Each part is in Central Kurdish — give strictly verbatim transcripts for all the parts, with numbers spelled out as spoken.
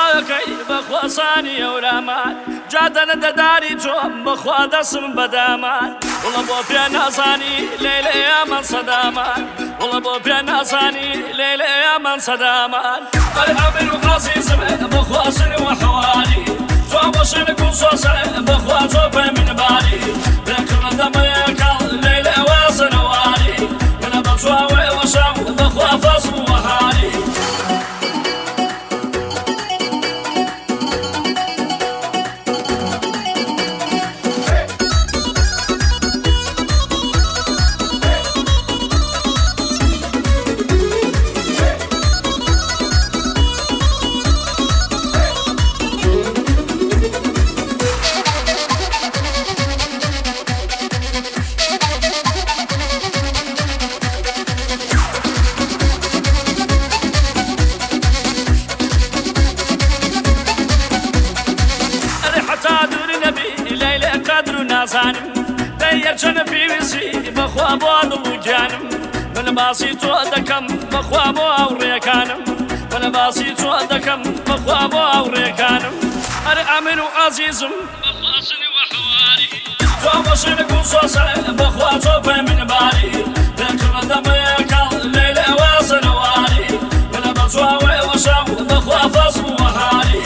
چاوەکەی بەخواسانی ئەورامان جادەنە دەداری تۆم بەخوا دەسم بەدامان وڵە بۆ پێ نازانی لێلە ئێمان سەدامان وڵە بۆ پێ نازانی لێلە ئێمان سەدامان ئەمر و عەزیزم بەخواسن و حەواری تۆ بۆ شەرک و سۆسە بەخوا تۆ پێ منباری بێکڕە دەمەیەکەڵ لێلە ئەوە سەنەواری منە بە چواوێ وەشەم بەخوا فەسم و وەهاری دەیەرچەنە پێویستی بەخوا بۆ دڵ و گیانم من باسی تۆ دەکەم بەخوا بۆ هاوڕێکانم من باسی تۆ دەکەم بەخوا بۆ هاوڕێکانم ئەرێ ئەمن و عەزیزم بەخواسن و حەواری تۆ بۆ شەرک و سۆسە بەخوا تۆ پێ منباری بێکڕە دەمەیەکەڵ لێلە ئەوە سەنەواری منە بە چواوێ وەشەم بەخوا فەسم و وەهاری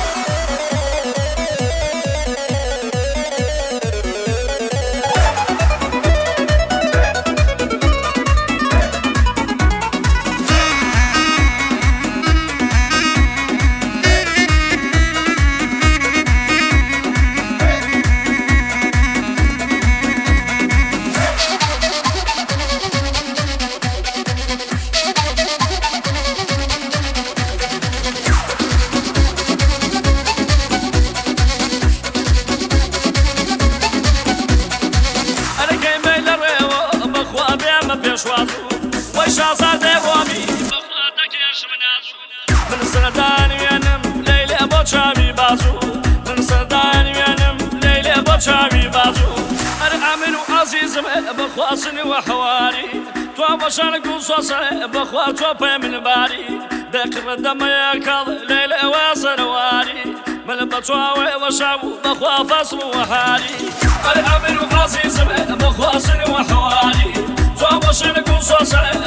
وەی شازادێ وەمی بەخوا دەکێش منازوو من سەردانوێنم لەیلێ بۆ چاوی بازوو من سەردانوێنم لەیلێ بۆ چاوی بازوو ئەرێ ئەمن و عەزیزم بەخواسن و حەواری تۆ بۆ شەرک و سۆسە بەخوا تۆ پێ منباری بێکڕە دەمەیەکەڵ لێلە ئەوە سەنەواری من بە چواوێ وەشەم بەخوا فەسم و وەهاری ئەرێ ئەمن و عەزیزم بەخواسن و حەواری تۆ بۆ شەرک و سۆسە